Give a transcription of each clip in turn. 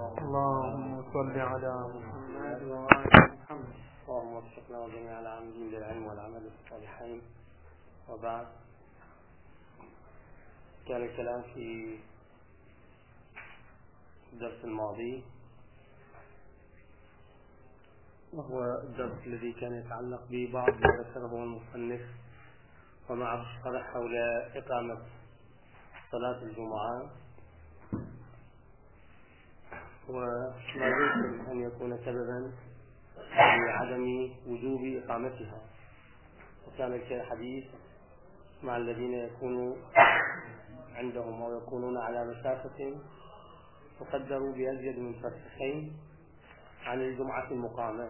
اللهم صل على محمد وعلى محمد. اللهم وفقنا وجميع العاملين للعلم والعمل الصالحين. وبعد، كان الكلام في الدرس الماضي، وهو الدرس الذي كان يتعلق ببعض ما ذكره المصنف ومع الشرح حول إقامة صلاة الجمعة وما يمكن أن يكون سببا لعدم وجوب إقامتها. وكان الحديث مع الذين يكونوا عندهم أو يكونون على مسافة تقدر بأزيد من فرسخين عن الجمعة المقامة.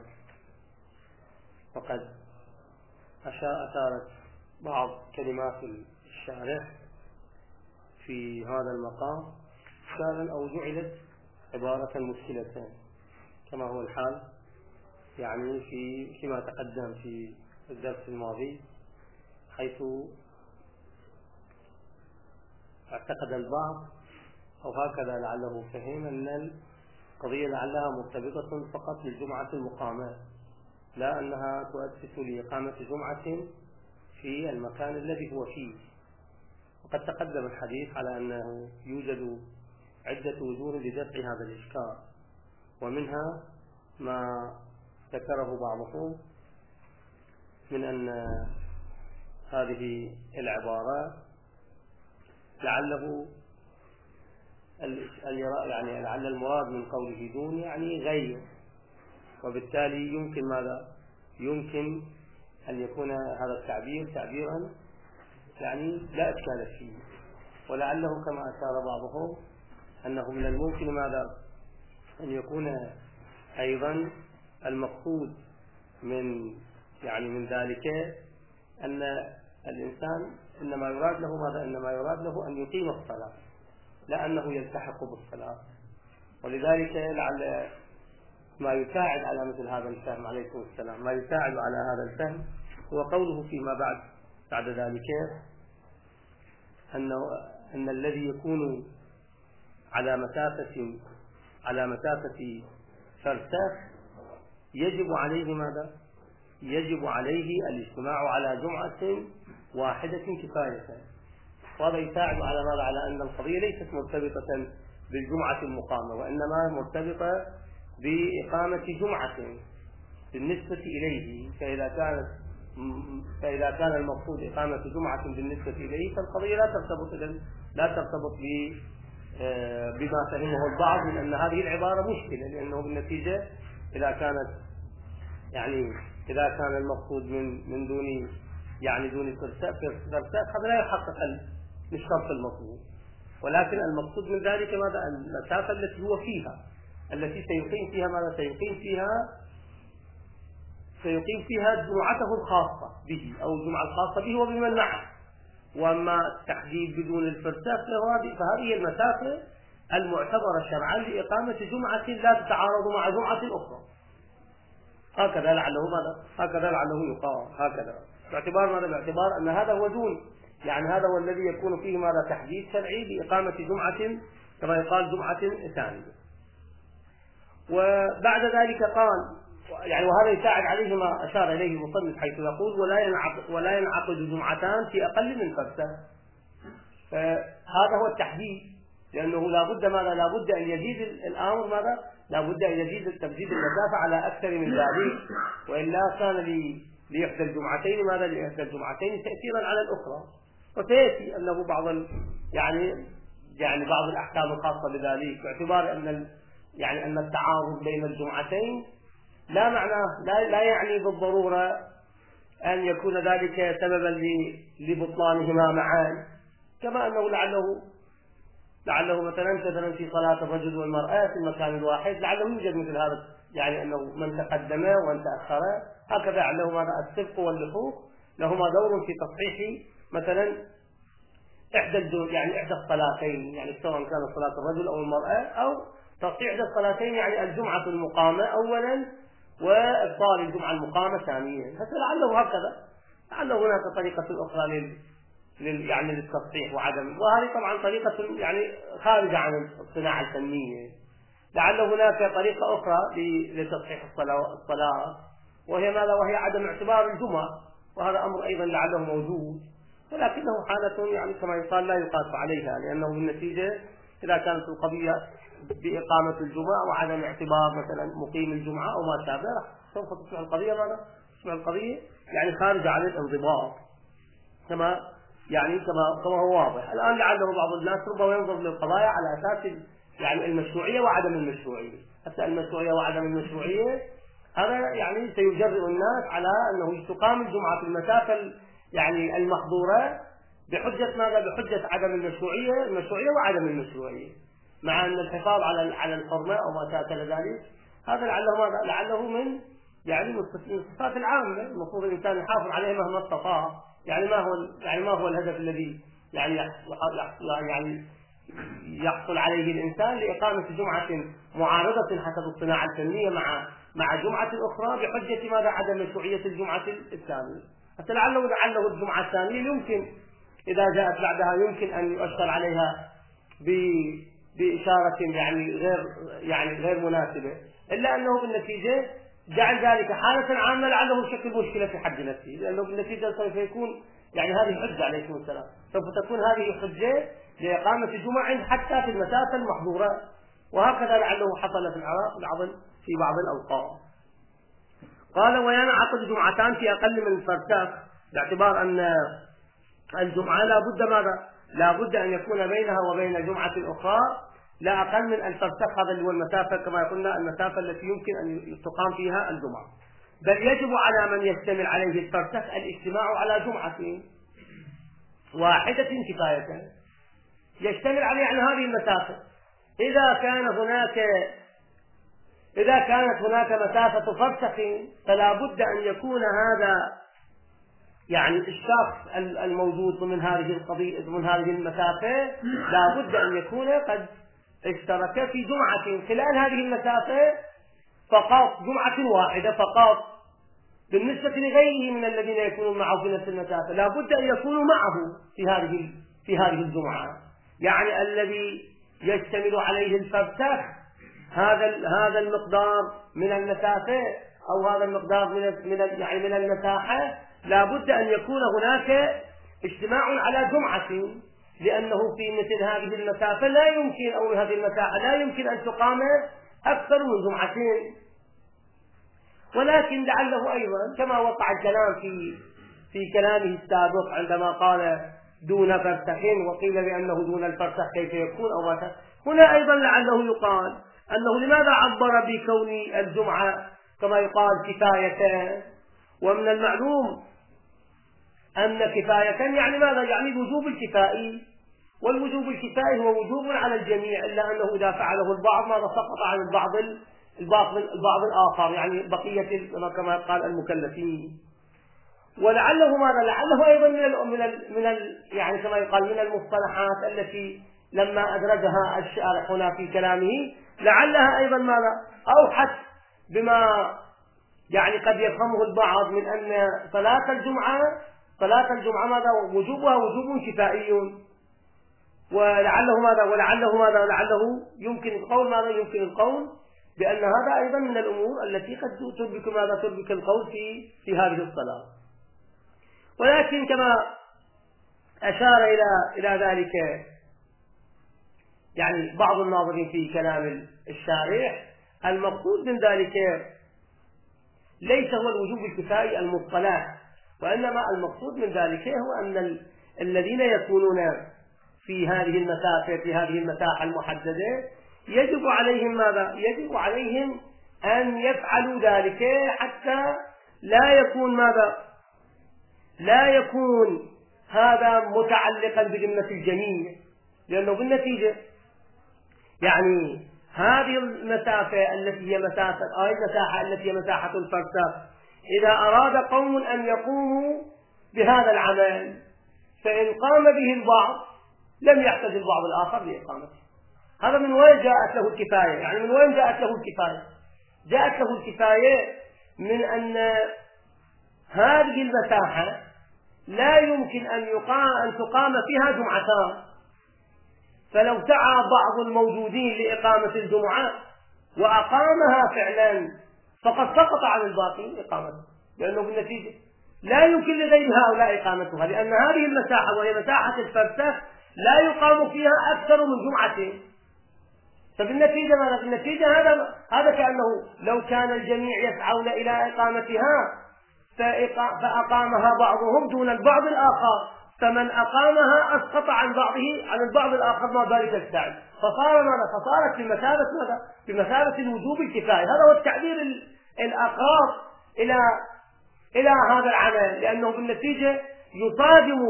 وقد أشارت بعض كلمات الشارح في هذا المقام إشكالا أو جعلت عبارة مشكلة كما هو الحال يعني فيما تقدم في الدرس الماضي، حيث اعتقد البعض أو هكذا لعله فهم أن القضية لعلها مرتبطة فقط بالجمعة المقامة، لا أنها تؤسس لإقامة جمعة في المكان الذي هو فيه. وقد تقدم الحديث على أنه يوجد عدة وجوه لدفع هذا الإشكال، ومنها ما ذكره بعضهم من أن هذه العبارة لعله يعني لعل المراد من قوله دون يعني غير، وبالتالي يمكن ماذا؟ يمكن أن يكون هذا التعبير تعبيرا يعني لا إشكال فيه، ولعله كما أشار بعضهم أنه من الممكن ماذا؟ أن يكون أيضا المقصود من ذلك أن الإنسان إنما يراد له ماذا؟ إنما يراد له أن يقيم الصلاة، لا أنه يلتحق بالصلاة. ولذلك لعل ما يساعد على مثل هذا الفهم، عليكم السلام، ما يساعد على هذا الفهم هو قوله فيما بعد ذلك أن الذي يكون على مسافة فرسخ يجب عليه ماذا؟ يجب عليه الاجتماع على جمعة واحدة كفاية. وهذا يساعد على ماذا؟ على أن القضية ليست مرتبطة بالجمعة المقامة، وإنما مرتبطة بإقامة جمعة بالنسبة إليه. فإذا كان المقصود إقامة جمعة بالنسبة إليه فالقضية لا ترتبط بما فهمه البعض من أن هذه العبارة مشكلة، لأنه بالنتيجة إذا كان المقصود من دون فرساخ هذا لا يحقق الشرط المطلوب. ولكن المقصود من ذلك ماذا؟ المسافة التي هو فيها، التي سيقيم فيها ماذا؟ سيقيم فيها جمعته الخاصة به أو الجمعة الخاصة به وبمن معه. وأما التحديد بدون الفرساخ فهذه المسافة المعتبرة شرعا لإقامة جمعة لا تتعارض مع جمعة أخرى. هكذا لعله يقال هكذا، باعتبار ماذا؟ باعتبار أن هذا هو دون، يعني هذا هو الذي يكون فيه ماذا؟ تحديد شرعي لإقامة جمعة كما يقال جمعة ثانية. وبعد ذلك قال وهذا يساعد عليه ما أشار إليه المصنف حيث يقول ولا ينعقد جمعتان في أقل من فرسخ. هذا هو التحديد، لأنه لابد أن يزيد الأمر ماذا؟ لابد أن يزيد تبديد المسافة على أكثر من ذلك، وإلا كان لإحدى الجمعتين ماذا؟ لإحدى الجمعتين تأثيرا على الأخرى. وسيأتي أنه بعض بعض الأحكام الخاصة بذلك، باعتبار أن التعارض بين الجمعتين لا يعني بالضرورة أن يكون ذلك سببا لبطلانهما معا، كما أنه لعله مثلا في صلاة الرجل والمرأة في المكان الواحد لعله يوجد مثل هذا، أنه من تقدم ومن تأخر هكذا لعله ماذا؟ السبق واللحوق لهما دور في تصحيح مثلا إحدى الصلاتين، سواء كانت صلاة الرجل أو المرأة، أو تصحيح إحدى الصلاتين الجمعة المقامة أولا وإبطال الجمعة المقامة ثانيا. لعله هناك طريقة أخرى للتصحيح وعدم، وهذه طبعا طريقة خارجة عن الصناعة الفنية. لعل هناك طريقة أخرى لتصحيح الصلاة، وهي ماذا؟ وهي عدم اعتبار الجمعة، وهذا أمر أيضا لعله موجود، ولكنه حالة يعني كما يقال لا يقاس عليها، لأنه بالنتيجة إذا كانت القضية بإقامة الجمعة وعدم اعتبار مثلا مقيم الجمعة أو ما شابه، سوف تصبح القضية ماذا؟ تصبح القضية يعني خارجة عن الانضباط، كما هو واضح الآن. لعله بعض الناس ربما ينظر للقضايا على أساس يعني المشروعية وعدم المشروعية، حتى المشروعية وعدم المشروعية هذا يعني سيجرئ الناس على أنه تقام الجمعة في المسافة يعني المحظورة بحجة ماذا؟ بحجة عدم المشروعية وعدم المشروعية، مع أن الحفاظ على الحرمة أو ما شابه ذلك هذا لعله من يعني الصفات العامة المفروض الإنسان يحافظ عليه مهما استطاع. يعني ما هو الهدف الذي يعني يحصل عليه الإنسان لإقامة جمعة معارضة حسب الصناعة الفنية مع جمعة أخرى بحجة ماذا؟ عدم مشروعية الجمعة الثانية. حتى لعله الجمعة الثانية يمكن إذا جاءت بعدها يمكن أن يؤشر عليها بإشارة يعني غير مناسبة، إلا أنه بالنتيجة جعل ذلك حالة عامة لعله يشكل مشكلة في حد نفسه، لأنه بالنتيجة سوف يكون يعني هذه حجة عليكم السلام، سوف تكون هذه حجة لإقامة جمع حتى في المسافة المحظورة، وهكذا لعله حصل في العراق في بعض الأوقات. قال وينعقد جمعتان في أقل من الفرسخ، باعتبار أن الجمعة لا بد أن يكون بينها وبين جمعة أخرى لا أقل من الفرسخ، هذا اللي هو المسافة كما قلنا المسافة التي يمكن أن تقام فيها الجمعة، بل يجب على من يشتمل عليه الفرسخ الاجتماع على جمعة واحدة كفاية يشتمل عليه عن هذه المسافة. إذا كانت هناك مسافة فرسخ فلا بد أن يكون هذا يعني الشخص الموجود من هذه المسافة لا بد أن يكون قد اشترك في جمعة خلال هذه المسافة فقط، جمعة واحدة فقط. بالنسبة لغيره من الذين يكونون معه في نفس المسافة لا بد أن يكونوا معه في هذه الجمعة، يعني الذي يشتمل عليه الفرسخ هذا المقدار من المسافة أو هذا المقدار من المساحة لا بد أن يكون هناك اجتماع على جمعة، لأنه في مثل هذه المسافة لا يمكن أو هذه المساحة لا يمكن أن تقام أكثر من جمعتين. ولكن لعله أيضا كما وقع الكلام في كلامه السابق عندما قال دون فرسخ وقيل بأنه دون الفرسخ كيف يكون أو ما، هنا أيضا لعله يقال أنه لماذا عبر بكون الجمعة كما يقال كفاية، ومن المعلوم أن كفاية يعني ماذا؟ يعني الوجوب الكفائي، والوجوب الكفائي هو وجوب على الجميع، إلا أنه إذا فعله البعض ماذا سقط عن البعض الآخر، يعني بقية كما قال المكلفين. لعله أيضا يعني كما يقال من المصطلحات التي لما أدرجها الشارح هنا في كلامه لعلها أيضا أوحت بما يعني قد يفهمه البعض من أن صلاة الجمعة وجوبها وجوب كفائي، ولعله يمكن القول بأن هذا أيضا من الأمور التي قد تربك القول في هذه الصلاة. ولكن كما أشار إلى ذلك يعني بعض الناظرين في كلام الشارح، المقصود من ذلك ليس هو الوجوب الكفائي المصطلح، وإنما المقصود من ذلك هو أن الذين يكونون في هذه المساحة المحددة يجب عليهم أن يفعلوا ذلك حتى لا يكون هذا متعلقا بذمة الجميع، لأنه بالنتيجة يعني هذه المسافة التي هي مساحة الفرسخ إذا أراد قوم أن يقوموا بهذا العمل فإن قام به البعض لم يحتاج البعض الآخر لإقامته. هذا من وين جاءت له الكفاية؟ يعني من وين جاءت له الكفاية؟ جاءت له الكفاية من أن هذه المساحة لا يمكن أن تقام فيها جمعتان، فلو سعى بعض الموجودين لإقامة الجمعة وأقامها فعلا فقد سقط عن الباقي إقامته، لأنه بالنتيجة لا يمكن لغير هؤلاء إقامتها، لأن هذه المساحة وهي مساحة الفرسخ لا يقام فيها أكثر من جمعتين. فبالنتيجة ماذا؟ بالنتيجة هذا كأنه لو كان الجميع يسعون إلى إقامتها فأقامها بعضهم دون البعض الآخر، فمن أقامها أسقط عن البعض الآخر ما ذلك السعي، فصار ماذا؟ فصارت بمثابة ماذا؟ بمثابة الوجوب الكفاية. هذا هو التعبير الأقرب إلى هذا العمل، لأنه بالنتيجة يصادم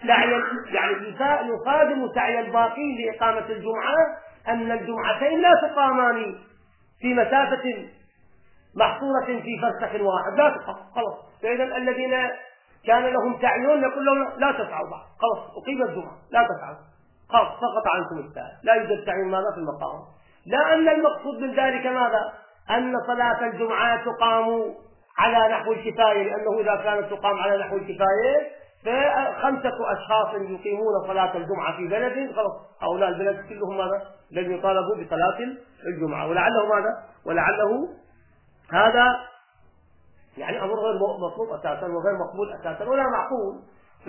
سعي الباقي لإقامة الجمعة أن الجمعتين لا تقامان في مسافة محصورة في فرسخ واحد، لا تقام خلاص. فإذا الذين كان لهم سعيون يقول لهم لا تسعوا بعد، خلاص أقيم الجمعة لا تسعوا، خلاص سقط عنكم السعي، لا يوجد سعي ماذا في المقام. لا أن المقصود من ذلك ماذا؟ أن صلاة الجمعة تقام على نحو الكفاية، لأنه إذا كانت تقام على نحو الكفاية فخمسة أشخاص يقيمون صلاة الجمعة في بلد، خلاص هؤلاء البلد كلهم ماذا؟ لن يطالبوا بصلاة الجمعة. ولعله هذا يعني أمر غير مطلوب أساسا وغير مقبول أساسا ولا معقول.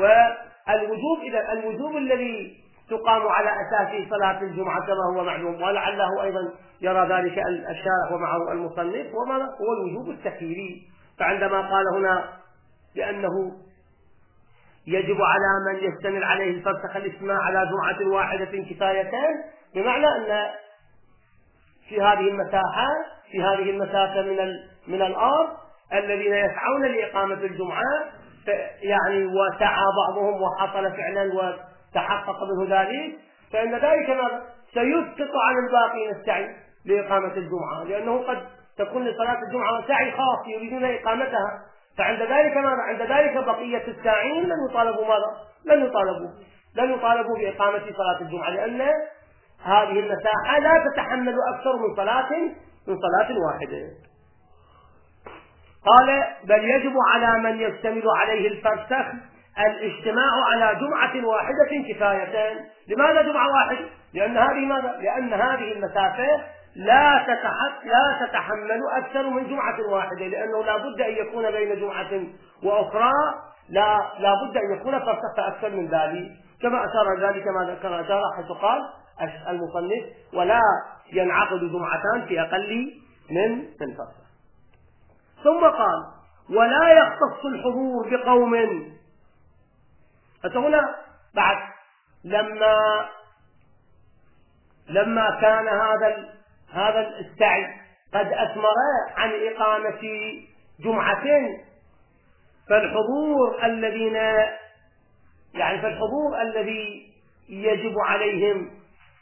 الوجوب الذي تقام على أساسه صلاة الجمعة كما هو معلوم، ولعله أيضا يرى ذلك الشارح ومعه المصنف، هو الوجوب التخييري. فعندما قال هنا بأنه يجب على من يشتمل عليه الفرسخ الاجتماع على جمعة واحدة كفايتان، بمعنى أن في هذه المسافة من الأرض الذين يسعون لإقامة الجمعة يعني وسعى بعضهم وحصل فعلا وتحقق منه ذلك، فإن ذلك ماذا؟ سيسقط عن الباقين السعي لإقامة الجمعة، لأنه قد تكون لصلاة الجمعة سعي خاص يريدون إقامتها، فعند ذلك ماذا؟ عند ذلك بقية الساعين لن يطالبوا ماذا؟ لن يطالبوا بإقامة صلاة الجمعة، لأن هذه المساحة لا تتحمل أكثر من صلاة واحدة. قال بل يجب على من يشتمل عليه الفرسخ الاجتماع على جمعة واحدة كفايتان. لماذا جمعة واحدة؟ لأن هذه المسافة لا تتحمل أكثر من جمعة واحدة، لأنه لا بد أن يكون بين جمعة وأخرى لا بد أن يكون فرسخ أكثر من ذلك، كما أشار ذلك كما أشار حيث قال المصنف ولا ينعقد جمعتان في أقل من فرسخ. ثم قال ولا يختص الحضور بقوم. فهنا بعد لما كان هذا السعي قد أثمر عن إقامة جمعتين، فالحضور الذي يجب عليهم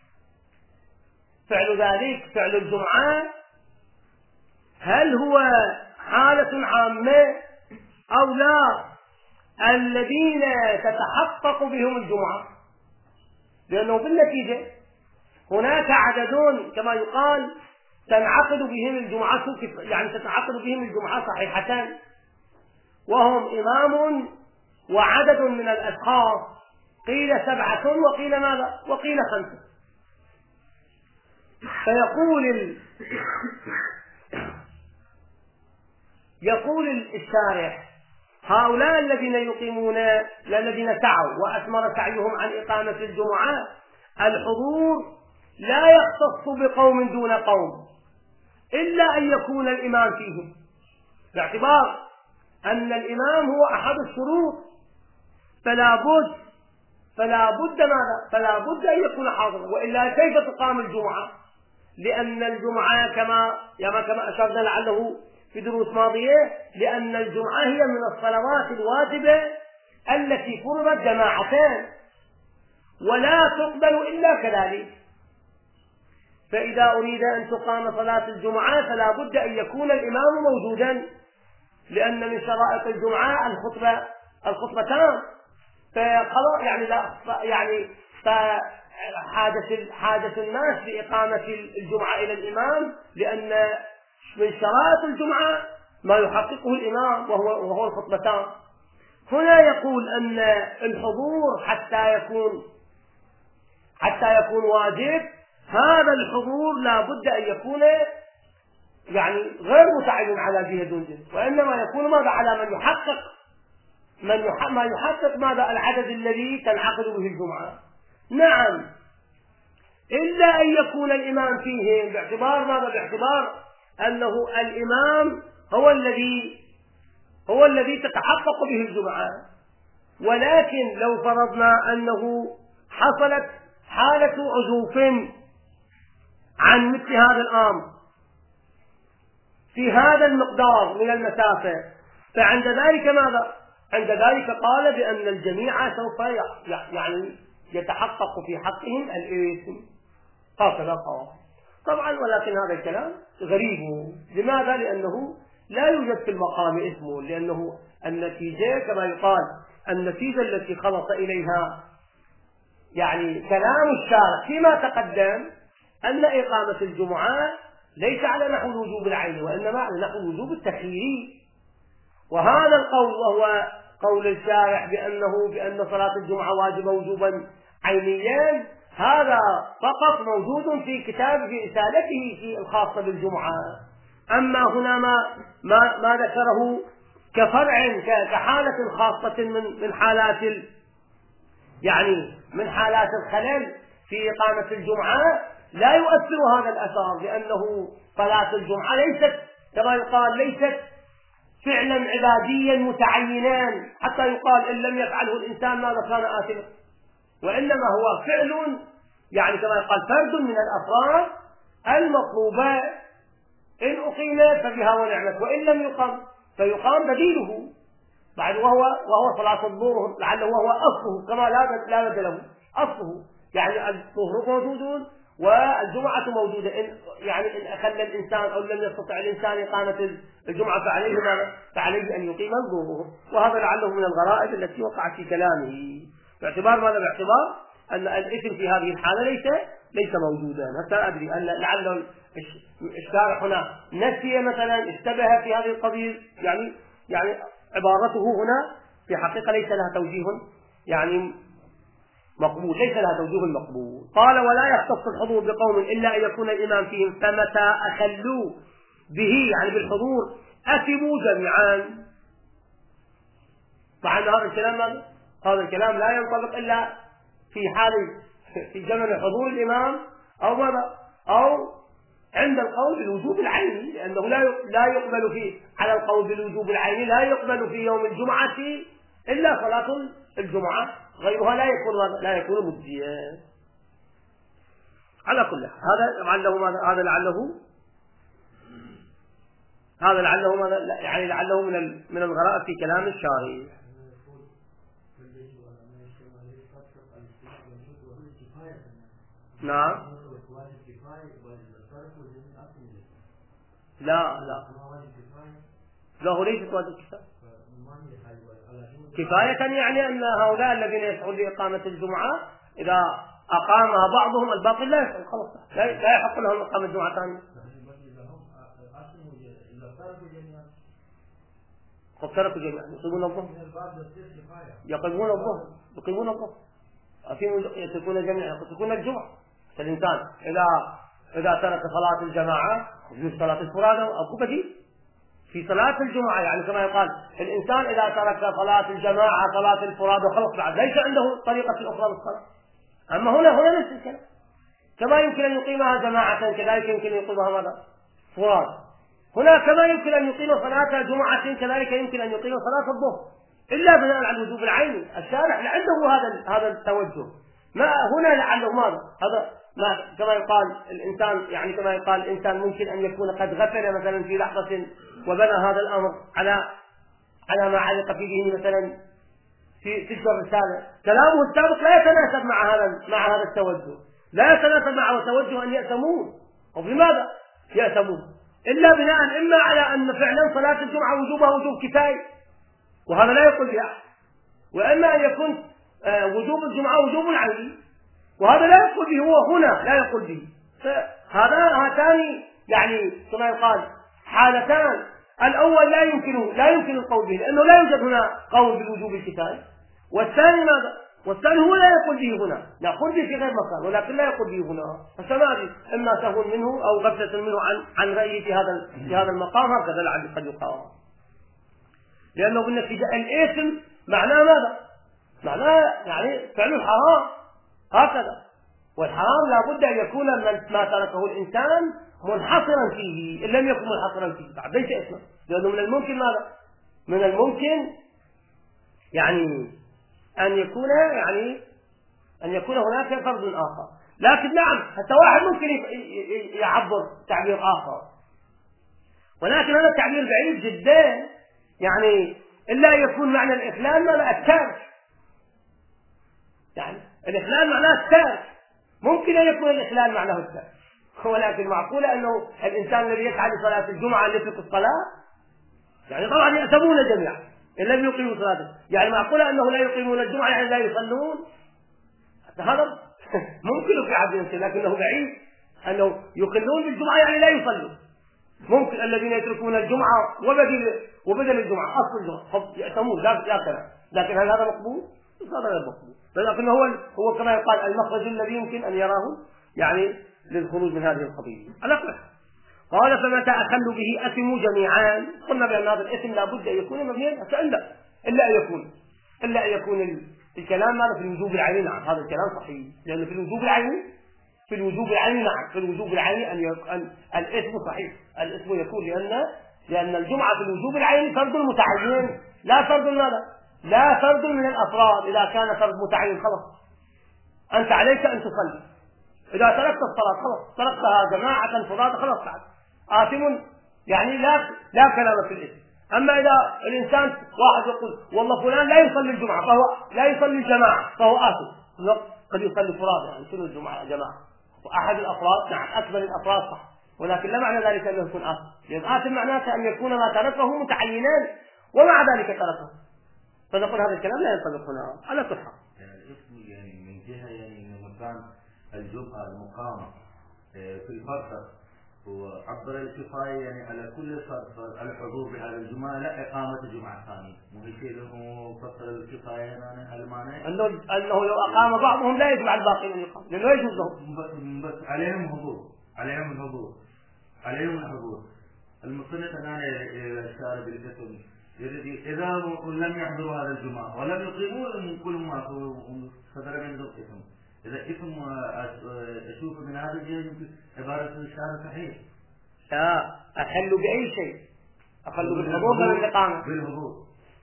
فعل ذلك فعل الجمعة، هل هو حالة عامة أو لا؟ الذين تتحقق بهم الجمعة، لأنه بالنتيجة هناك عددون كما يقال تنعقد بهم الجمعة، يعني تتعقد بهم الجمعة صحيحتان، وهم إمام وعدد من الأشخاص، قيل 7 وقيل ماذا؟ وقيل 5. يقول الشارح هؤلاء الذين سعوا وأثمر سعيهم عن إقامة الجمعة الحضور لا يختص بقوم دون قوم إلا أن يكون الإمام فيهم، باعتبار أن الإمام هو أحد الشروط، فلا بد أن يكون حاضرا، وإلا كيف تقام الجمعة؟ لأن الجمعة كما أشرنا لعله في دروس ماضية، لأن الجمعة هي من الصلوات الواجبة التي فرضت جماعتان ولا تقبل إلا كذلك. فإذا أريد أن تقام صلاة الجمعة فلا بد أن يكون الإمام موجودا، لأن من شرائط الجمعة الخطبتان، حاجة الناس لإقامة الجمعة إلى الإمام، لأن من شرائط الجمعة ما يحققه الإمام وهو الخطبتان. هنا يقول أن الحضور حتى يكون واجب، هذا الحضور لا بد أن يكون يعني غير متعين على جهة دون جنس، وإنما يكون ماذا على من يحقق ما يحقق ماذا العدد الذي تنعقد به الجمعة. نعم، إلا أن يكون الإمام فيهم باعتبار ماذا؟ باعتبار أنه الإمام هو الذي تتحقق به الجمعة. ولكن لو فرضنا أنه حصلت حالة عزوف عن مثل هذا الأمر في هذا المقدار من المسافة، فعند ذلك ماذا؟ عند ذلك قال بأن الجميع سوف يعني يتحقق في حقهم الإثم. هكذا قال طبعا، ولكن هذا الكلام غريب. لماذا؟ لأنه لا يوجد في المقام اسمه، لأنه النتيجة كما يقال النتيجة التي خلص إليها يعني كلام الشارع فيما تقدم أن إقامة الجمعة ليس على نحو الوجوب العيني، وإنما على نحو الوجوب التخييري. وهذا القول وهو قول الشارع بأن صلاة الجمعة واجبة وجوبا عينيا، هذا فقط موجود في كتاب في رسالته الخاصة بالجمعة. أما هنا ما ذكره كفرع كحالة خاصة من حالات الخلل في إقامة الجمعة لا يؤثر هذا الأثر، لأنه صلاة الجمعة ليست كما يقال ليست فعلا عباديا متعينا حتى يقال إن لم يفعله الإنسان ماذا كان آثما، وإنما هو فعل يعني كما يقال فرد من الأفراد المطلوبة، إن أقيمت فبها ونعمت، وإن لم يقم فيقام بديله بعد وهو صلاة الظهر، لعله وهو أصله كما لا بد له أصله، يعني الظهر موجود والجمعة موجودة. إن أخل الإنسان أو لم يستطع الإنسان إقامة الجمعة فعليه أن يقيم الظهر. وهذا لعله من الغرائب التي وقعت في كلامه، باعتبار ماذا؟ باعتبار أن الإثم في هذه الحالة ليس موجودا. حتى أدري أن لعله الشارع هنا نسي مثلا اشتبه في هذه القضية، يعني عبارته هنا في حقيقة ليس لها توجيه يعني مقبول، ليس لها توجيه مقبول. قال ولا يختص الحضور بقوم إلا أن يكون الإمام فيهم، فمتى أخلوا به يعني بالحضور أثموا جميعا. طبعا هذا الكلام لا ينطبق إلا في زمن حضور الإمام أو ماذا؟ أو عند القول بالوجوب العيني، لأنه لا يقبل على القول بالوجوب العيني لا يقبل في يوم الجمعة إلا صلاة الجمعة، غيرها لا يكون مجزيا. على كل هذا لعله من الغرائب في كلام الشارع. نعم، لا هو ليست واجب كفاية، يعني أن هؤلاء الذين يسعون لإقامة الجمعة إذا أقامها بعضهم الباقي لا يسعون، خلاص لا يحق لهم إقامة الجمعة ثانية. قد تركوا جميعا يقيمون الظهر يتركون جميعا يتركون الجمعة. فالإنسان إذا ترك صلاة الجماعة يجوز صلاة الفرادى أو بديل في صلاة الجمعة، يعني كما يقال الإنسان إذا ترك صلاة الجماعة صلاة الفرادى خلص بعد ليس عنده طريقة أخرى للصلاة. أما هنا نفس الكلام، كما يمكن أن يقيمها جماعة كذلك يمكن أن يقيمها ماذا؟ فرادى. هنا كما يمكن أن يقيم صلاة جمعة كذلك يمكن أن يقيم صلاة الظهر، إلا بناء على الوجوب العيني. الشارع عنده هذا التوجه. ما هنا لعله ماذا؟ هذا ما كما يقال الإنسان، يعني كما يقال الإنسان ممكن أن يكون قد غفل مثلا في لحظة وبنى هذا الأمر على ما علق فيه مثلا في تلك الرسالة. كلامه السابق لا يتناسب مع هذا التوجه، لا يتناسب مع توجه أن يأثمون. وبماذا يأثمون؟ إلا بناء إما على أن فعلا صلاة الجمعة وجوبها وجوب كفاية وهذا لا يقول به أحد، وإما أن يكون وجوب الجمعة وجوب عيني وهذا لا يقول به، هو هنا لا يقول به. هاتان يعني كما يقال حالتان، الأول لا يمكن القول به لأنه لا يوجد هنا قول بالوجوب الكفاية، والثاني ماذا؟ والثاني هو لا يقول به هنا، يقول به في غير مكان ولكن لا يقول به هنا. فسمعني إما سهو منه أو غفلة منه عن رأيه في هذا المقام. هكذا لعل قد يقال، لأنه بالنتيجة الإثم معناه ماذا؟ معناه يعني فعل الحرام هكذا، والحرام لا بد أن يكون ما تركه الإنسان منحصرا فيه. إن لم يكن منحصرا فيه بعد ليس إثما، لأنه من الممكن ماذا؟ من الممكن يعني أن يكون هناك فرض آخر. لكن نعم حتى واحد ممكن يعبر تعبير آخر، ولكن هذا التعبير بعيد جدا. يعني إلا يكون معنى الإخلال معنى الترك، يعني الإخلال معناه الترك. ممكن أن يكون الإخلال معناه الترك، ولكن معقولة أنه الإنسان الذي يسعى لصلاة الجمعة أن يترك الصلاة؟ يعني طبعا يأثمون جميعا إن لم يقيموا صلاة. يعني معقولة أنه لا يقيمون الجمعة يعني لا يصلون؟ هذا ممكن في عبد، لكنه بعيد. أنه يقلون بالجمعة يعني لا يصلون. ممكن الذين يتركون الجمعة وبدل الجمعة أصل الجمعة يأثمون لا كلام. لكن هل هذا مقبول؟ هذا غير مقبول. لكن هو كما يقال المخرج الذي يمكن أن يراه يعني للخروج من هذه القضية. قال فمتى أخلوا به أثموا جميعا. قلنا بأن هذا الاسم لا بد أن يكون مبنيا إلا أن يكون الكلام ماذا في الوجوب العيني. نعم هذا الكلام صحيح، لأن في الوجوب العيني نعم في الوجوب العيني أن الاسم صحيح. الاسم يكون لأن الجمعة في الوجوب العيني فرض متعين، لا فرض ماذا؟ لا فرض من الأفراد. إذا كان فرض متعين خلاص أنت عليك أن تصلي. إذا تركت الصلاة خلاص تركتها جماعة فرادى خلاص بعد آثم، يعني لا كلام في الاسم. أما إذا الإنسان واحد يقول والله فلان لا يصلي الجمعة فهو لا يصلي الجماعة فهو آثم، قد يصلي فرادى يعني شنو الجمعة جماعة وأحد الأفراد نعم أكبر الأفراد صح، ولكن لا معنى ذلك أنه يكون آثم. لأن آثم معناته أن يكون ما تركه متعينان ومع ذلك تركه. فنقول هذا الكلام لا ينطبق هنا على كل حال. يعني الاسم يعني من جهة يعني من مكان الجمعة المقامة في الفرق وعبر الكفاية يعني على كل فرق الحضور بهذا الجمعة لا إقامة الجمعة الثانية. ممكن له فصل الكفاية هنا المعنى أنه لو أقام بعضهم لا يجب على الباقين أن يقام لأنه يجوز لهم بس عليهم الحضور. المصنف أنا الشارع بالكتب إذا لم يحضروا هذا الجمعة ولم يقيموا كل ما صدر منهم اسم. إذا اسم أشوف من هذا الجهة عبارة الشارع صحيح. لا أخلوا بأي شيء، أخلوا بالحضور ولا بالإقامة؟ بالحضور.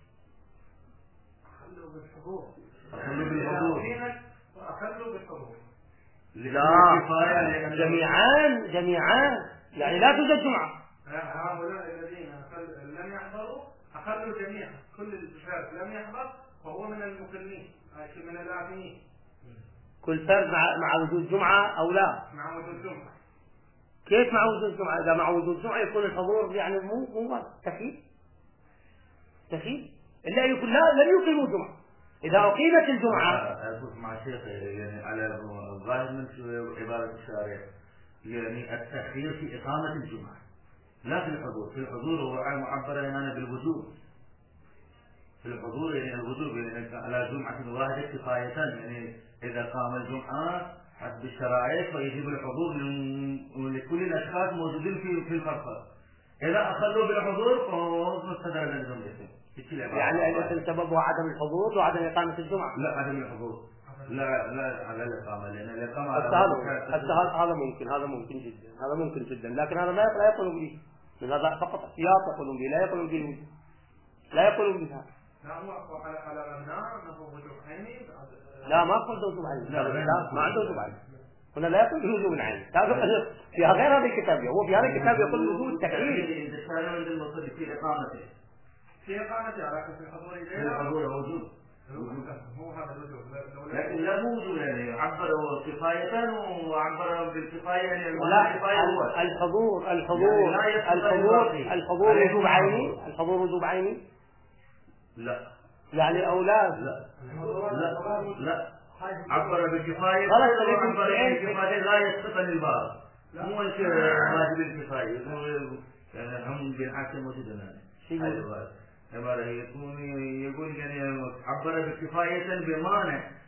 لا جميعان يعني لا توجد جمعة. هؤلاء الذين لم يحضروا أخلوا جميعا، كل الفرد لم يحضر وهو من المقلين من الآثمين. كل فرد مع وجود جمعة أو لا؟ مع وجود جمعة. كيف مع وجود جمعة؟ إذا مع وجود جمعة يكون الحضور يعني مو تخيل إلا يكون لم يقيموا جمعة. إذا أقيمت الجمعة أقول مع شيخ يعني على الظاهر من عبارة الشارع يعني التأخير في إقامة الجمعة لا في الحضور. في الحضور هو معبر هنا بالوجوب. في الحضور يعني الوجوب يعني على جمعة واحدة كفاية. يعني إذا قام الجمعة حسب الشرائع فيجب الحضور لكل الأشخاص موجودين في الفرقة. إذا أخلوا بالحضور فهو مستدر لهم الاسم. يعني الاسم سببه عدم الحضور وعدم إقامة الجمعة. لا عدم الحضور لا على الإقامة لأن الإقامة هذا ممكن جدا لكن هذا لا يقولون به. من هذا فقط احتياط يقولون به، لا يقولون به. لا يقولون بها. لا هو على رمضان أنه وجوب عيني. لا ما قلت وجوب عيني. لا ما عنده وجوب عيني. هنا لا يقول وجوب العين. في غير هذا الكتاب هو في هذا الكتاب يقول وجوب تكليف. في إقامته لكن في الحضور إليه. الحضور وجوب. هو هذا الوجوب. لكن لا وجوب يعني عبروا كفاية وعبروا بالكفاية يعني الحضور وجوب عيني. الحضور وجوب عيني. لا يعني أولاد لا عبر بالكفاية لا يسقط الباب مو واجب الكفاية هم بالحاكم موجودنا عبارة يقول يعني عبر بالكفاية بمعنى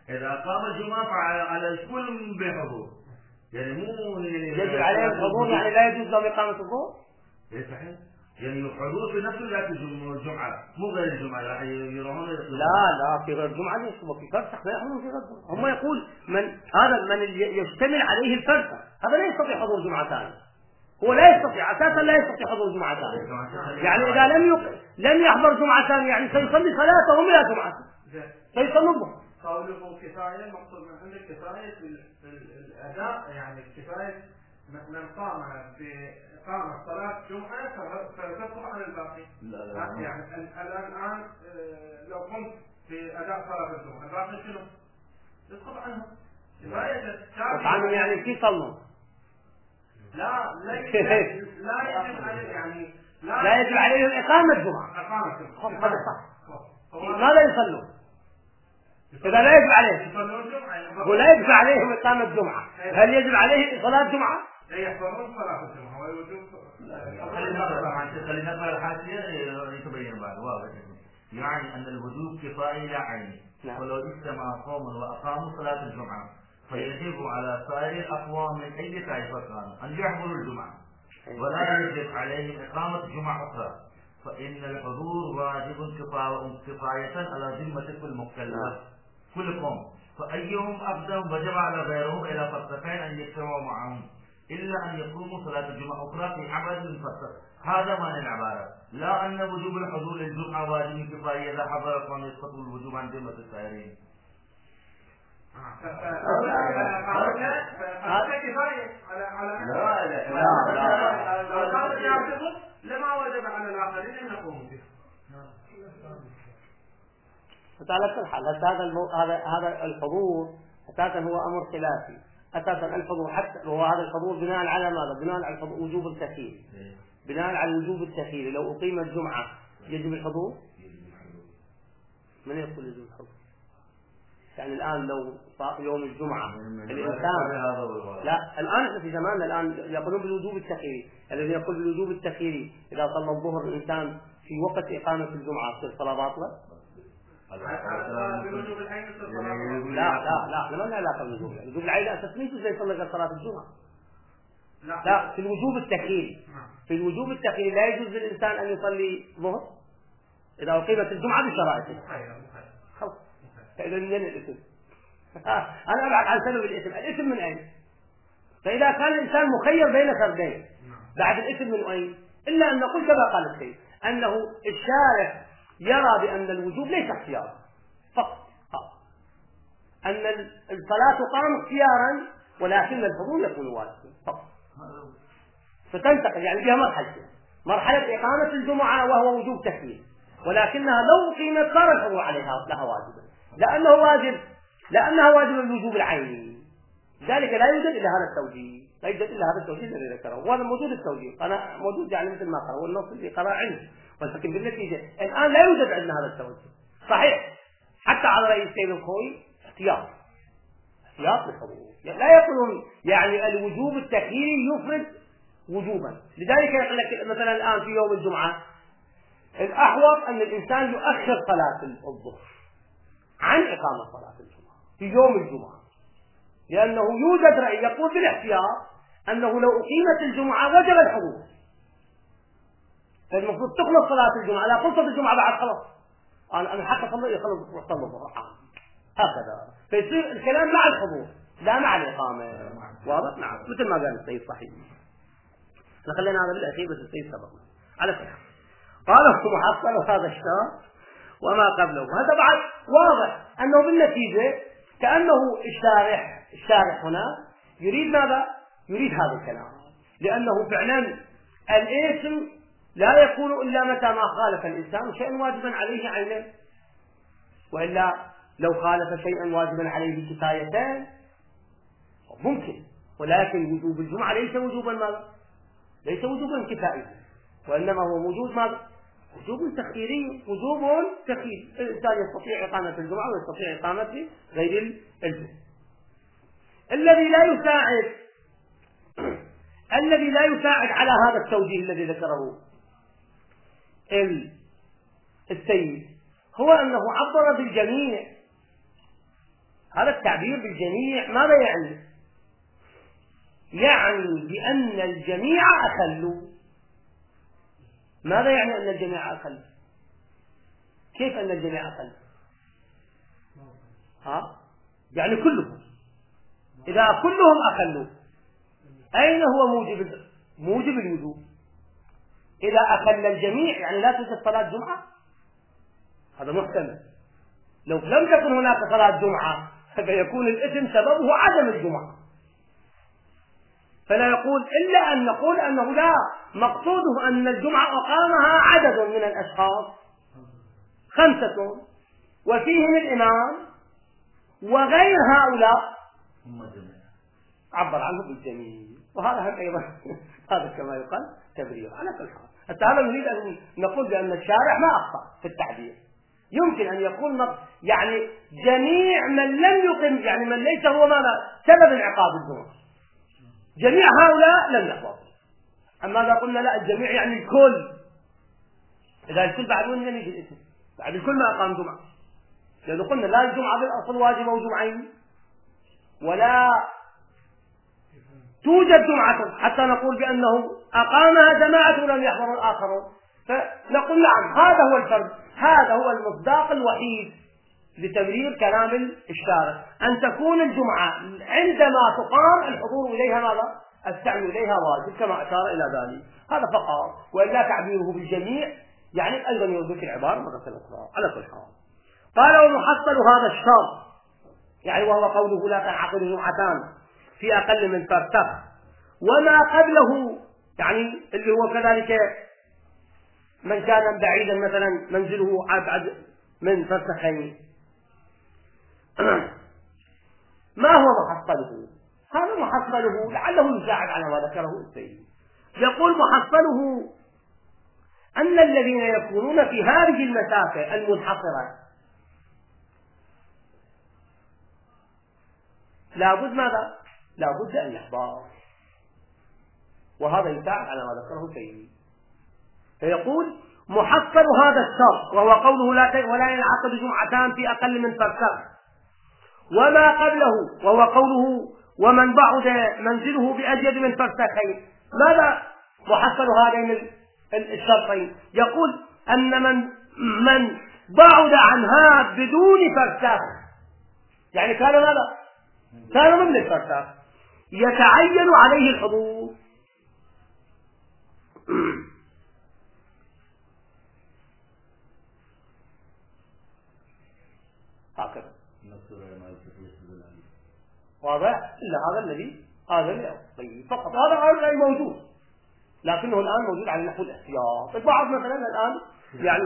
إذا قام الجمعة فعلى الكل بحضور، يعني مو يجب عليهم الحضور، يعني لا يجوز لهم إقامة الظهر؟ إيه صحيح، يعني الحضور في نفس ذات الجمعة مو غير الجمعة يروحون. لا في غير الجمعة يصبح في فرسخ، لا يحضرون في غير الجمعة. هم يقول من يشتمل عليه الفرسخ هذا لا يستطيع حضور جمعة ثانية، هو لا يستطيع أساسا، لا يستطيع حضور جمعة ثانية. يعني إذا لم يحضر جمعة ثانية يعني سيصلي صلاته إلى جمعة، سيصلي الظهر. قوله كفاية مقصود من عندك كفاية في الأداء، يعني كفاية من قام بإقامة صلاة جمعة فتصبح عن الباقي. لا. يعني الآن لو قمت بأداء صلاة الجمعة الباقي شنو؟ يسقط عنه. كفاية عنهم يعني كيف صلوا؟ لا يجب عليه، يعني لا يجب عليهم إقامة جمعة. هذا صح. ماذا يصلون؟ إذا لا يجب عليهم، ولا يجب عليهم إقامة جمعة، هل يجب عليه صلاة جمعة؟ يحضرون صلاة الجمعة ويوجب. خلينا نقرأ الحاشية يتبين بعد واضح، يعني أن الوجوب كفاية لا عيني، ولو اجتمع قوم وأقاموا صلاة الجمعة فيجب على سائر الأقوام من أي طائفة كانوا أن يحضروا الجمعة، ولا يجب عليهم إقامة جمعة أخرى، فإن الحضور واجب كفاية على ذمة كل مكلف كل قوم، فأيهم أقدم وجب على غيرهم إلى فرسخين أن يجتمعوا معهم إلا أن يقوموا صلاة الجمعة أخرى في عبد الفرسخ. هذا معنى العبارة، لا أن وجوب الحضور للجمعة واجب كفاية إذا حضر قوم يسقط الوجوب عن ذمة السائرين. هذا كفاية على لما وجب على الآخرين أن يقوموا به. على كل حال هذا الحضور أساسا هو أمر خلافي. أساسا الحضور حتى هو هذا الحضور بناء على ماذا؟ بناء على وجوب التخيير. بناء على الوجوب التخييري لو أقيم الجمعة يجب الحضور؟ من يقول يجب الحضور؟ يعني الآن لو يوم الجمعة الإنسان لا الآن في زماننا الآن يقولون بالوجوب التخييري، الذي يقول بالوجوب التخييري إذا صلى الظهر الإنسان في وقت إقامة الجمعة تصير صلاة باطلة؟ لا ما له علاقة بالوجوب. الوجوب العين أساس ما يجوز يصلي صلاة الجمعة. لا في الوجوب التخييري، في الوجوب التخييري لا يجوز للإنسان أن يصلي ظهر إذا أقيمت الجمعة بشرائطه. خلاص فإذا من الاسم أنا أبعد عن سبب الاسم من أين؟ فإذا كان الإنسان مخير بين فردين بعد الاسم من أين؟ إلا أن نقول كما قال السيد أنه الشارع يرى بأن الوجوب ليس اختيارا فقط، أن الصلاة تقام اختيارا ولكن الحضور يكون واجبا فقط. فتنتقل يعني بها مرحلة إقامة الجمعة وهو وجوب تكليف، ولكنها لو قيمت صار الحضور عليها لها واجبا لأنها واجب الوجوب العيني. ذلك لا يوجد إلا هذا التوجيه، لا يوجد إلا هذا التوجيه الذي ذكره، وهذا موجود التوجيه أنا موجود يعني مثل ما قال والنص اللي قرأ عنه، ولكن بالنتيجة الآن لا يوجد عندنا هذا التوجيه صحيح. حتى على رأي السيد الخوي احتياط للحضور، لا يقولون يعني الوجوب التخييري يفرض وجوبا. لذلك يقول لك مثلا الآن في يوم الجمعة الأحوط أن الإنسان يؤخر صلاة الظهر عن إقامة صلاة الجمعة في يوم الجمعة، لأنه يوجد رأي يقول بالاحتياط أنه لو أقيمت الجمعة وجب الحضور، فالمفروض تخلص صلاة الجمعة، لا خلصت الجمعة بعد خلاص أنا حتى يخلص الظهر هكذا، فيصير الكلام مع الحضور لا مع الإقامة. واضح؟ نعم مثل ما قال السيد صحيح. خلينا هذا بالأخير بس السيد سبقنا على فكرة قال محصل هذا الشرط وما قبله. هذا بعد واضح أنه بالنتيجة كأنه الشارح هنا يريد ماذا؟ يريد هذا الكلام، لأنه فعلا الاسم لا يكون إلا متى ما خالف الإنسان شيئا واجبا عليه عينه، وإلا لو خالف شيئا واجبا عليه كفايتان ممكن، ولكن وجوب الجمعة ليس وجوبا ماذا؟ ليس وجوبا كفائيا، وإنما هو وجوب ماذا؟ وجوب تخييري، وجوب تخييري. الإنسان يستطيع إقامة الجمعة ويستطيع إقامة غير الجمعة. الذي لا يساعد على هذا التوجيه الذي ذكره السيد هو أنه عبر بالجميع، هذا التعبير بالجميع ماذا يعني؟ يعني بأن الجميع أخلوا. ماذا يعني أن الجميع أخلوا؟ كيف أن الجميع أخلوا؟ يعني كلهم. إذا كلهم أخلوا أين هو موجب الوجوب؟ إذا أخل الجميع يعني لا توجد صلاة جمعة، هذا محتمل. لو لم تكن هناك صلاة جمعة فيكون الإثم سببه عدم الجمعة، فلا يقول إلا أن نقول أنه لا، مقصوده أن الجمعة أقامها عدد من الأشخاص 5 وفيهم الإمام وغير هؤلاء عبر عنه بالجميع، وهذا هم أيضا هذا كما يقال تبرير على كل حال. هذا نريد أن نقول بأن الشارع ما أخطأ في التعبير. يمكن أن يكون يعني جميع من لم يقم، يعني من ليس هو ماذا سبب انعقاد الجمعة، جميع هؤلاء لم يحضروا. أما إذا قلنا لا الجميع يعني الكل، إذا الكل بعد وين يجي الاسم؟ بعد الكل ما أقام جمعة، لأنه قلنا لا الجمعة بالأصل واجبة وجمعين، ولا توجد جمعة حتى نقول بأنه أقامها جماعة ولم يحضر الآخرون. فنقول نعم هذا هو الفرق، هذا هو المصداق الوحيد لتبرير كلام الشارع، أن تكون الجمعة عندما تقام الحضور إليها ماذا؟ السعي إليها واجب كما أشار إلى ذلك، هذا فقط. وإلا تعبيره بالجميع يعني أيضا يوضح العبارة مرة أخرى. على كل حال قال ومحصل هذا الشرط يعني وهو قوله لا تنعقد جمعتان في أقل من فرسخ وما قبله، يعني اللي هو كذلك من كان بعيدا مثلا منزله أبعد من فرسخين. ما هو محصله؟ هذا محصله لعله يساعد على ما ذكره السيد. يقول محصله أن الذين يكونون في هذه المسافة المنحصرة لابد ماذا؟ لابد أن يحضر، وهذا يساعد على ما ذكره السيد. فيقول محصل هذا الشرط وهو قوله ولا ينعقد جمعتان في أقل من فرسخ وما قبله وهو قوله ومن بعد منزله بأجود من فرسخين. ماذا محصل هذين الشرطين؟ يقول أن من بعد عنها بدون فرسخ يعني كان ماذا؟ كان ضمن الفرسخ يتعين عليه الحضور. هكذا واضح؟ إلا هذا الذي هذا طيب فقط هذا غير موجود، لكنه الآن موجود على نحو الاحتياط. البعض مثلا الآن يعني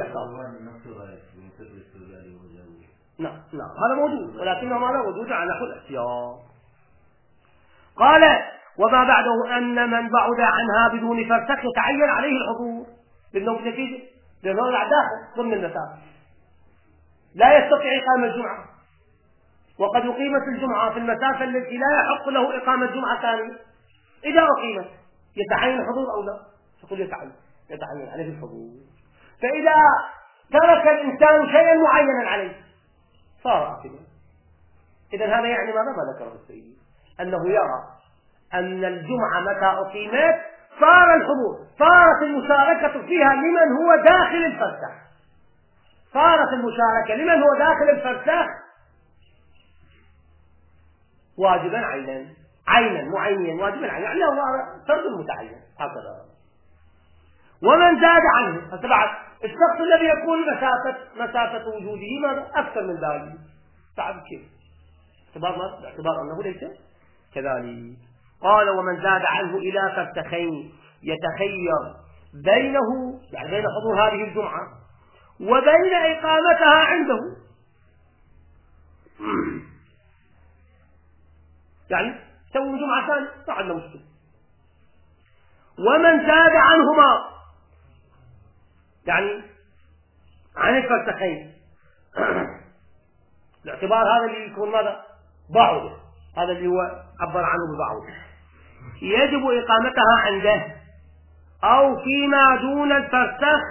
نعم هذا موجود، ولكنه ما له وجود على نحو الاحتياط. قال وما بعده أن من بعد عنها بدون فرسخ يتعين عليه الحضور بالنتيجة، لأنه داخل ضمن المسافة لا يستطيع إقامة الجمعة، وقد أقيمت الجمعة في المسافة التي لا يحق له إقامة جمعة ثانية. إذا أقيمت يتعين الحضور أو لا؟ تقول يتعين عليه الحضور. فإذا ترك الإنسان شيئا معينا عليه صار آثما. إذا هذا يعني ماذا ما ذكره السيد؟ أنه يرى أن الجمعة متى أقيمت صار الحضور، صارت المشاركة فيها لمن هو داخل الفرسخ، صارت المشاركة لمن هو داخل الفرسخ واجبا عينا معينا واجبا عينا، يعني هو فرض متعين هكذا. ومن زاد عنه فتبعت الشخص الذي يكون مسافة وجوده ماذا أكثر من ذلك تعب كيف باعتبار أنه ليس كذلك. قال ومن زاد عنه إلى فرسخين يتخير بينه يعني بين حضور هذه الجمعة وبين إقامتها عنده، يعني سووا جمعة ثانية ما عندنا مشكلة. ومن زاد عنهما يعني عن الفرسخين باعتبار هذا اللي يكون ماذا بعض، هذا اللي هو عبر عنه ببعض، يجب إقامتها عنده أو فيما دون الفرسخ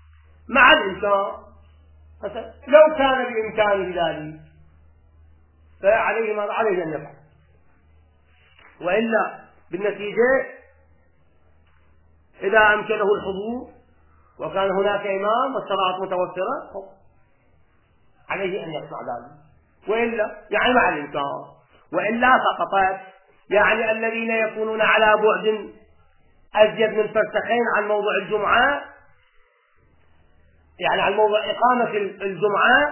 مع الإمكان. لو كان بإمكانه ذلك فعليه ما عليه أن يفعل. وإلا بالنتيجة إذا أمكنه الحضور وكان هناك إمام والصلاة متوفرة عليه أن يصنع ذلك، وإلا يعني مع الإمكان، وإلا سقطت. يعني الذين يكونون على بعد أزيد من فرسخين عن موضع الجمعة، يعني عن موضع إقامة الجمعة،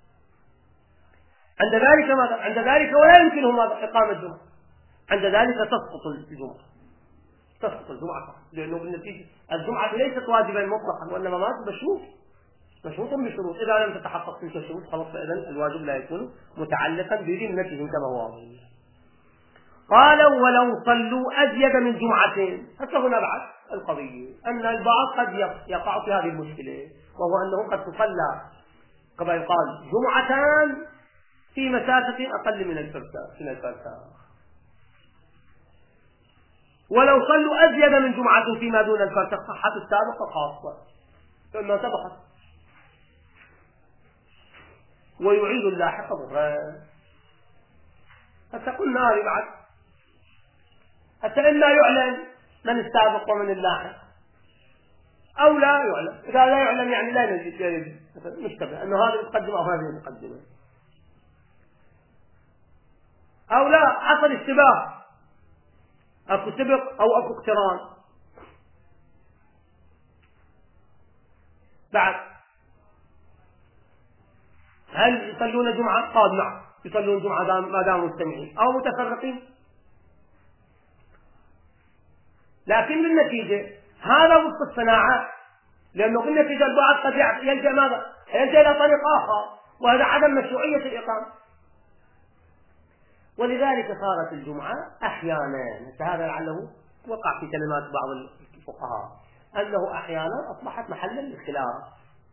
عند ذلك ولا يمكنهم إقامة الجمعة، عند ذلك تسقط الجمعة، لأنه بالنتيجة الجمعة ليست واجبا مطلقا، وإنما مشروط بشروط. إذا لم تتحقق تلك الشروط خلاص، فإذن الواجب لا يكون متعلقا بذمتهم كما هو. قالوا ولو صلوا أزيد من جمعتين. حتى هنا بعد القضية أن البعض قد يقع في هذه المشكلة، وهو أنه قد تصلى كما يقال جمعتان في مسافة أقل من الفرسخ، ولو صلوا أزيد من جمعة فيما دون الفرسخ صحت السابقة خاصة فإما سبقت، ويعيد اللاحق ضرا. حتى قلنا هذه بعد، حتى إلا يعلم من السابق ومن اللاحق أو لا يعلم. إذا لا يعلم يعني لا نجد مشتبه أنه هذا المقدمة أو هذه المقدمة، أو لا حصل اشتباه، أكو سبق أو أكو اقتران. بعد هل يصلون جمعة؟ قال نعم يصلون جمعة ما داموا مجتمعين أو متفرقين، لكن بالنتيجة هذا وسط الصناعة، لأنه بالنتيجة البعض قد يلجأ ماذا؟ يلجأ إلى طريق آخر، وهذا عدم مشروعية الإقامة. ولذلك صارت الجمعة أحيانا، هذا لعله وقع في كلمات بعض الفقهاء، أنه أحيانا أصبحت محلا للخلاف.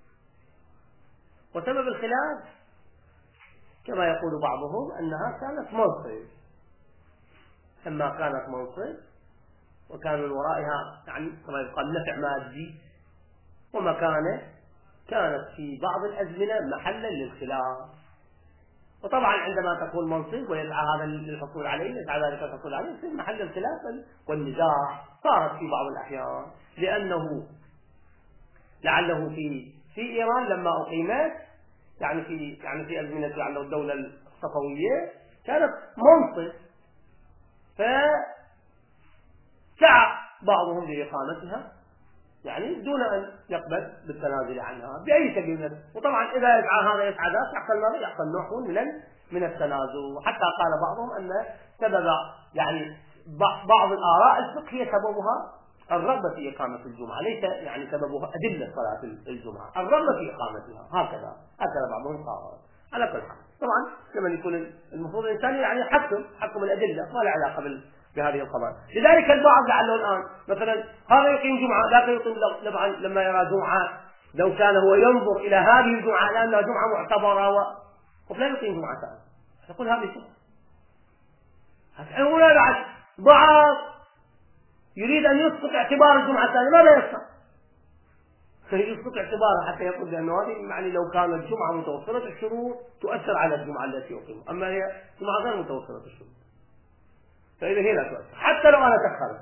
وسبب الخلاف كما يقول بعضهم أنها كانت منصب، أما كانت منصب وكان من ورائها يعني كما يقال نفع مادي، ومكانه كانت في بعض الأزمنة محلا للخلاف. وطبعا عندما تكون منصب ويسعى هذا للحصول عليه، يسعى ذلك للحصول عليه، يصير محل الخلاف والنزاع. صارت في بعض الأحيان، لأنه لعله في إيران لما أقيمت يعني في أزمنة لعله الدولة الصفوية كانت منصب، فسعى بعضهم لإقامتها يعني دون أن يقبل بالتنازل عنها بأي سبيل. وطبعا إذا يسعى هذا يسعى ذاك يحصل نوع من التنازل. وحتى قال بعضهم أن سبب يعني بعض الآراء الفقهية سببها الرغبة في إقامة الجمعة، ليس يعني سببها أدلة صلاة الجمعة، الرغبة في إقامتها. هكذا بعضهم قال. على كل حال طبعا لما يكون المفروض الإنسان يعني حكم الأدلة ما له علاقة بهذه القضايا. لذلك البعض لعله الآن مثلا هذا يقيم جمعة ذاك يقيم لما يرى جمعة، لو كان هو ينظر إلى هذه الجمعة لأنها جمعة معتبرة ولا يقيم جمعة ثانية، يقول هذه شيء. هنا بعد بعض يريد أن يسقط اعتبار الجمعة الثانية، ماذا يصنع؟ يسقط اعتبارها حتى يقول لأنه هذه يعني لو كانت الجمعة متوفرة الشروط تؤثر على الجمعة التي يقيم، أما هي جمعة غير متوفرة الشروط فإذا هي لا تؤثر حتى لو أنا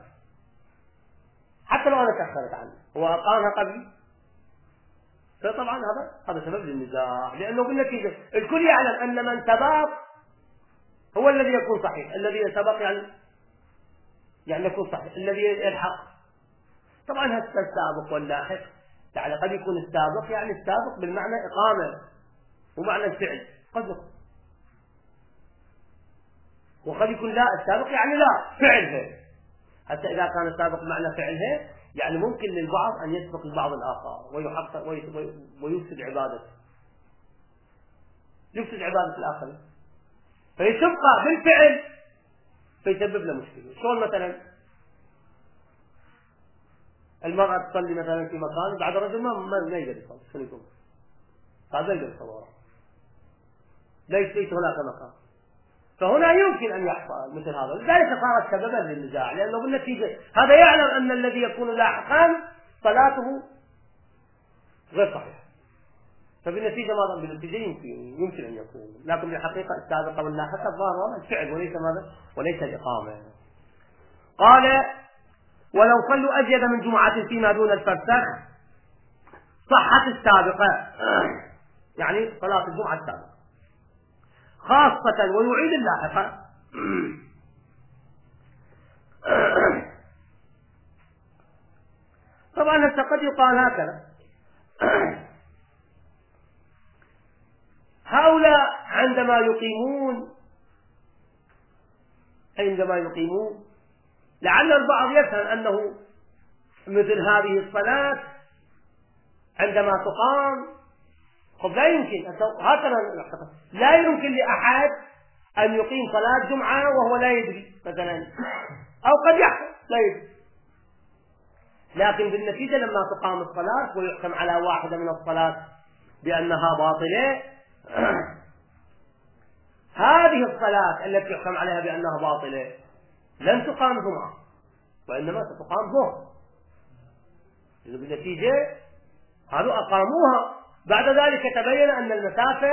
تأخرت عنه وأقامها قبل. فطبعا هذا سبب للنزاع، لأنه بالنتيجة الكل يعلم أن من سبق هو الذي يكون صحيح، الذي سبق يعني يكون صحيح، الذي يلحق. طبعا هذا السابق واللاحق يعني قد يكون السابق يعني السابق بالمعنى إقامة ومعنى الفعل قد يكون، وقد يكون لا السابق يعني لا فعلها. حتى إذا كان السابق معنى فعلها يعني ممكن للبعض أن يسبق البعض الآخر ويفسد عبادة الآخر، فيتبقى بالفعل فيسبب له مشكلة. شلون مثلا المرأة تصلي مثلا في مكان بعد رجل ما يقدر يصلي، شنو يقول؟ هذا يقدر يصلي، ليس هناك مكان، فهنا يمكن أن يحصل مثل هذا. لذلك صارت سببا للنزاع، لأنه بالنتيجة هذا يعلم أن الذي يكون لاحقا صلاته غير صحيحة، فبالنتيجة ماذا؟ بالنتيجة يمكن أن يكون، لكن بالحقيقة السابقة واللاحقة الظاهرة الفعل وليس ماذا؟ وليس الإقامة. قال ولو صلوا أزيد من جمعة فيما دون الفرسخ صحت السابقة، يعني صلاة الجمعة السابقة خاصة، ويعيد اللاحقة. طبعا قد يقال هكذا هؤلاء عندما يقيمون لعل البعض يفهم أنه مثل هذه الصلاة عندما تقام لا يمكن هكذا لا يمكن لأحد أن يقيم صلاة جمعة وهو لا يدري مثلا، أو قد يحصل لا يدري، لكن بالنتيجة لما تقام الصلاة ويحكم على واحدة من الصلاة بأنها باطلة، هذه الصلاة التي يحكم عليها بأنها باطلة لن تقام جمعة وإنما ستقام ظهر. بالنتيجة هذو أقاموها، بعد ذلك تبين أن المسافة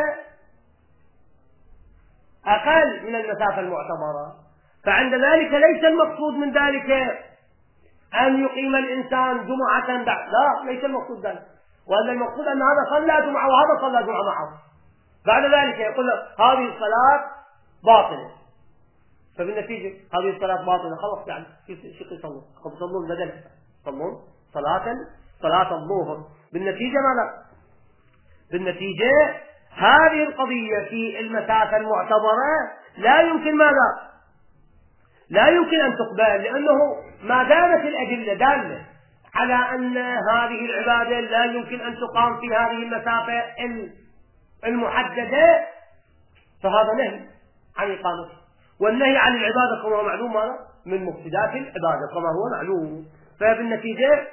أقل من المسافة المعتبرة، فعند ذلك ليس المقصود من ذلك أن يقيم الإنسان جمعة بعد، لا ليس المقصود ذلك، وأن المقصود أن هذا صلى جمعة وهذا صلى جمعة معه، بعد ذلك يقول هذه الصلاة باطلة، فبالنتيجة هذه الصلاة باطلة خلاص، يعني شو يصلون بدل يصلون صلاة الظهر. بالنتيجة ماذا؟ بالنتيجة هذه القضية في المسافة المعتبرة لا يمكن ماذا؟ لا يمكن أن تقبل، لأنه ما دامت الأدلة دالة على أن هذه العبادة لا يمكن أن تقام في هذه المسافة المحددة، فهذا نهي عن إقامته، والنهي عن العبادة كما هو معلوم ماذا؟ من مفسدات العبادة كما هو معلوم. فبالنتيجة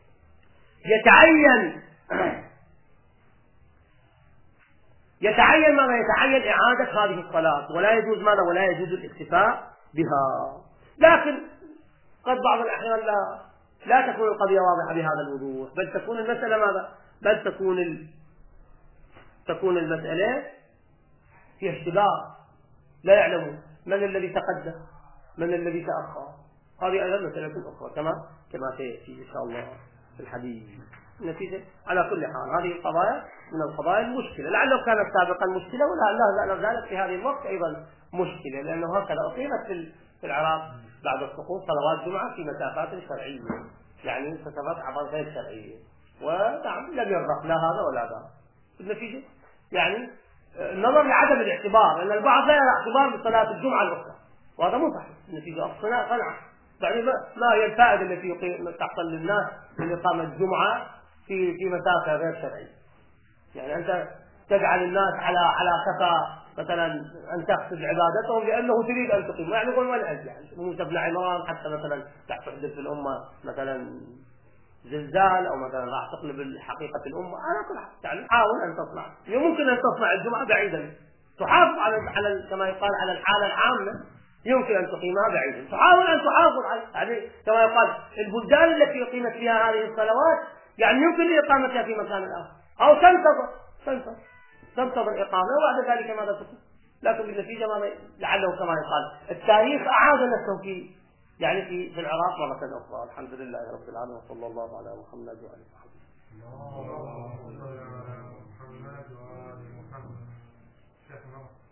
يتعين ماذا؟ يتعين إعادة هذه الصلاة، ولا يجوز ماذا؟ ولا يجوز الاكتفاء بها. لكن قد بعض الأحيان لا تكون القضية واضحة بهذا الوضوح، بل تكون المسألة ماذا؟ بل تكون المسألة في اشتباه، لا يعلمون من الذي تقدم من الذي تأخر. هذه أيضا مسألة أخرى كما سيأتي إن شاء الله في الحديث. النتيجة على كل حال هذه القضايا من القضايا المشكلة، لعله كانت سابقا مشكلة ولا زالت في هذه الوقت أيضا مشكلة، لأنه هكذا أقيمت في العراق بعد السقوط صلوات جمعة في مسافات شرعية، يعني مسافات عبر غير شرعية، ونعم لم يرضخ لا هذا ولا ذا. النتيجة يعني النظر لعدم الاعتبار، لأن البعض لا يرى اعتبار بصلاة الجمعة الأخرى، وهذا مو صحيح. النتيجة قناعة يعني ما هي الفائدة التي تحصل للناس من إقامة الجمعة في مسافة غير شرعية؟ يعني أنت تجعل الناس على كفى مثلا أن تقصد عبادتهم لأنه تريد أن تقيم، يعني يقول وين أنت يعني موسى بن عمران حتى مثلا تحدث في الأمة مثلا زلزال أو مثلا راح تقلب حقيقة الأمة، على كل حال يعني حاول أن تصنع، يمكن أن تصنع الجمعة بعيدا، تحافظ على كما يقال على الحالة العامة، يمكن أن تقيمها بعيدا، تحاول أن تحافظ على يعني كما يقال البلدان التي أقيمت فيها هذه الصلوات يعني يمكن إقامتها في مكان آخر، أو تنتظر إقامة وبعد ذلك ماذا تكون. لكن بالنتيجة ماذا؟ لعله كما يقال التاريخ أعاد نفسه في العراق مرة أخرى. الحمد لله رب العالمين، وصلى الله على محمد وعلى آله وصحبه.